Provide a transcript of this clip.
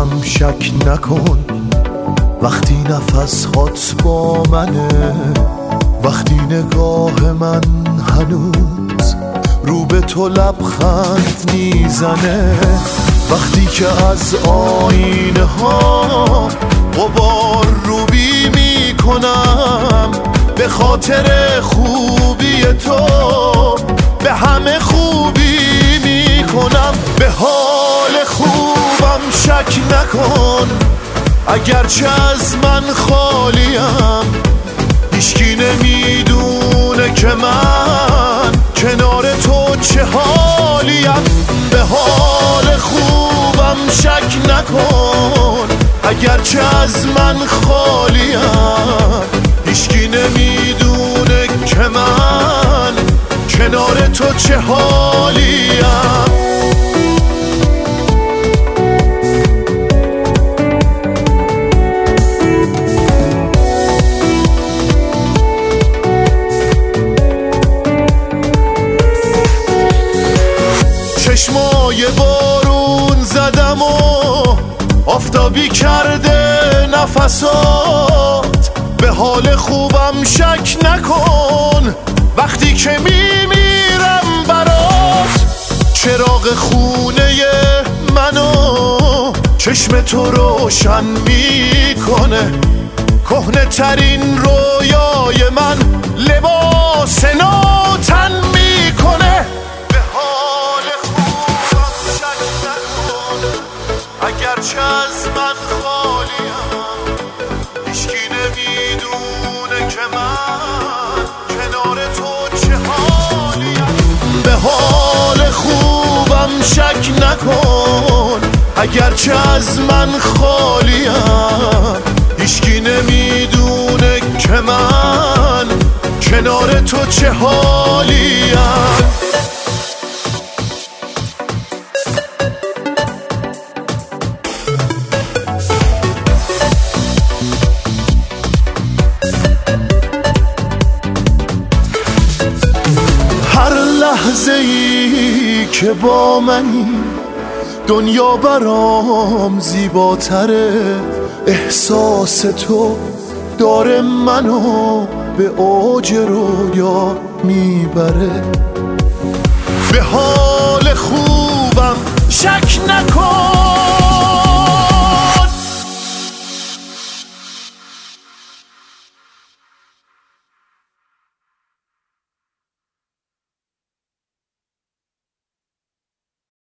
خوبم شک نکن، وقتی نفس هات با منه، وقتی نگاه من هنوز رو به تو لبخند میزنه، وقتی که از آینه ها غبار روبی میکنم، به خاطر خوبی تو به همه خوبی میکنم. به حال خوبم شک نکن، اگرچه از من خالیم، هیچکی نمیدونه که من کنار تو چه حالیم. به حال خوبم شک نکن، اگرچه از من خالیم، هیچکی نمیدونه که من کنار تو چه حالیم. چشمای بارون زدم و آفتابی کرده نفسات، به حال خوبم شک نکن، وقتی که میمیرم برات، چراغ خونه منو چشم تو روشن میکنه، کهنه ترین رویای من لباس نو تن میکنه. اگرچه از من خالیم، هیچکی نمیدونه که من کنار تو چه حالیم. به حال خوبم شک نکن، اگرچه از من خالیم، هیچکی نمیدونه که من کنار تو چه حالیم. لحظه ای که با منی دنیا برام زیباتره، احساس تو داره منو به اوج رویا میبره. به حال خوب